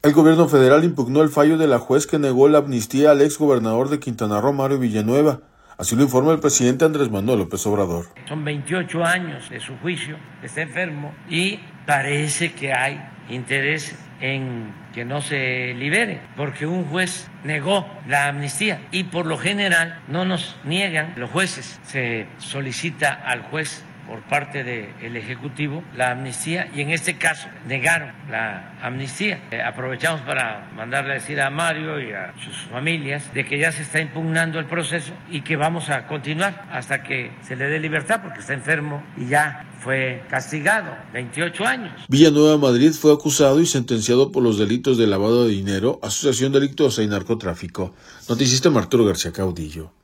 El gobierno federal impugnó el fallo de la juez que negó la amnistía al exgobernador de Quintana Roo, Mario Villanueva. Así lo informa el presidente Andrés Manuel López Obrador. Son 28 años de su juicio, está enfermo y parece que hay interés en que no se libere, porque un juez negó la amnistía y por lo general no nos niegan los jueces, se solicita al juez por parte del Ejecutivo la amnistía y en este caso negaron la amnistía. Aprovechamos para mandarle a decir a Mario y a sus familias de que ya se está impugnando el proceso y que vamos a continuar hasta que se le dé libertad porque está enfermo y ya fue castigado 28 años. Villanueva Madrid fue acusado y sentenciado por los delitos de lavado de dinero, asociación delictuosa y narcotráfico. Noticista Arturo García Caudillo.